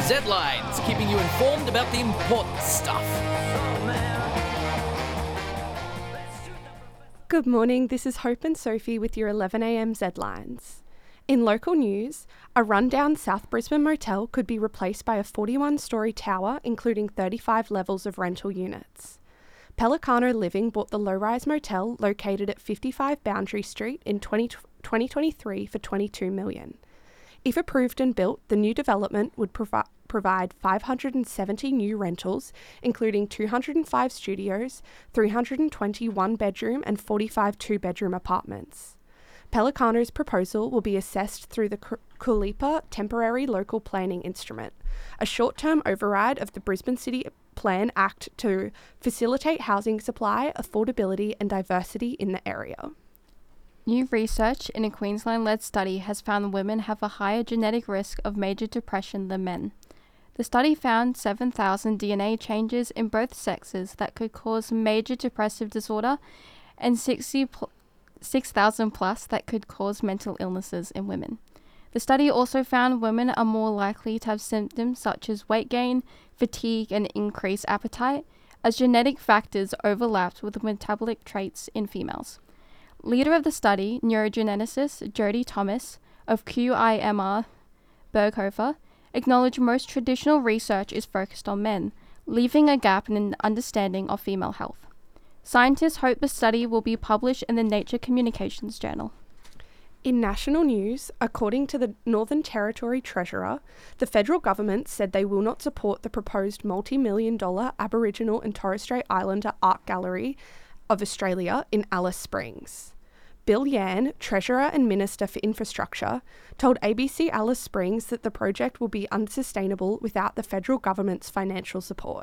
Z-Lines, keeping you informed about the important stuff. Good morning, this is Hope and Sophie with your 11am Z-Lines. In local news, a rundown South Brisbane motel could be replaced by a 41-storey tower including 35 levels of rental units. Pelicano Living bought the low-rise motel located at 55 Boundary Street in 2023 for $22 million. If approved and built, the new development would provide 570 new rentals, including 205 studios, 320 one-bedroom and 45 two-bedroom apartments. Pelicano's proposal will be assessed through the Kulipa Temporary Local Planning Instrument, a short-term override of the Brisbane City Plan Act to facilitate housing supply, affordability and diversity in the area. New research in a Queensland-led study has found women have a higher genetic risk of major depression than men. The study found 7,000 DNA changes in both sexes that could cause major depressive disorder and 6,000 plus that could cause mental illnesses in women. The study also found women are more likely to have symptoms such as weight gain, fatigue, and increased appetite, as genetic factors overlapped with metabolic traits in females. Leader of the study, neurogeneticist Jodie Thomas of QIMR Berghofer, acknowledged most traditional research is focused on men, leaving a gap in an understanding of female health. Scientists hope the study will be published in the Nature Communications Journal. In national news, according to the Northern Territory Treasurer, the federal government said they will not support the proposed multi-million-dollar Aboriginal and Torres Strait Islander Art Gallery of Australia in Alice Springs. Bill Yan, Treasurer and Minister for Infrastructure, told ABC Alice Springs that the project will be unsustainable without the federal government's financial support.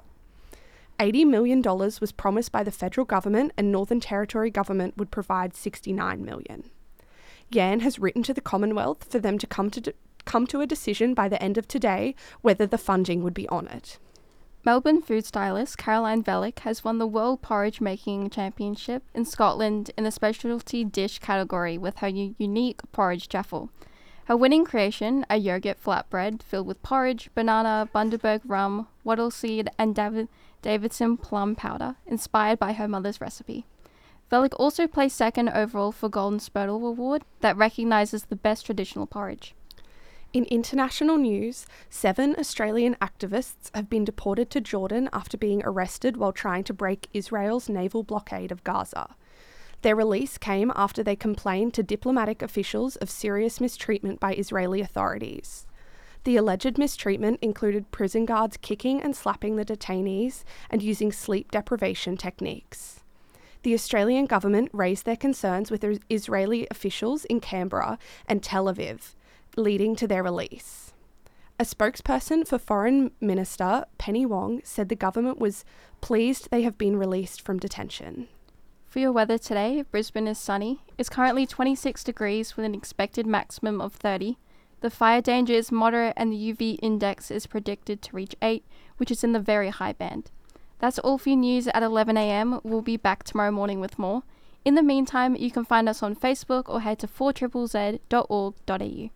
$80 million was promised by the federal government and Northern Territory government would provide $69 million. Yan has written to the Commonwealth for them to come to a decision by the end of today whether the funding would be honoured. Melbourne food stylist Caroline Vellick has won the World Porridge Making Championship in Scotland in the specialty dish category with her unique porridge jaffle. Her winning creation, a yogurt flatbread filled with porridge, banana, Bundaberg rum, wattle seed and Davidson plum powder, inspired by her mother's recipe. Vellick also placed second overall for Golden Spurtle Award that recognises the best traditional porridge. In international news, 7 Australian activists have been deported to Jordan after being arrested while trying to break Israel's naval blockade of Gaza. Their release came after they complained to diplomatic officials of serious mistreatment by Israeli authorities. The alleged mistreatment included prison guards kicking and slapping the detainees and using sleep deprivation techniques. The Australian government raised their concerns with Israeli officials in Canberra and Tel Aviv, leading to their release. A spokesperson for Foreign Minister Penny Wong said the government was pleased they have been released from detention. For your weather today, Brisbane is sunny. It's currently 26 degrees with an expected maximum of 30. The fire danger is moderate and the UV index is predicted to reach 8, which is in the very high band. That's all for your news at 11am. We'll be back tomorrow morning with more. In the meantime, you can find us on Facebook or head to 4ZZZ.org.au.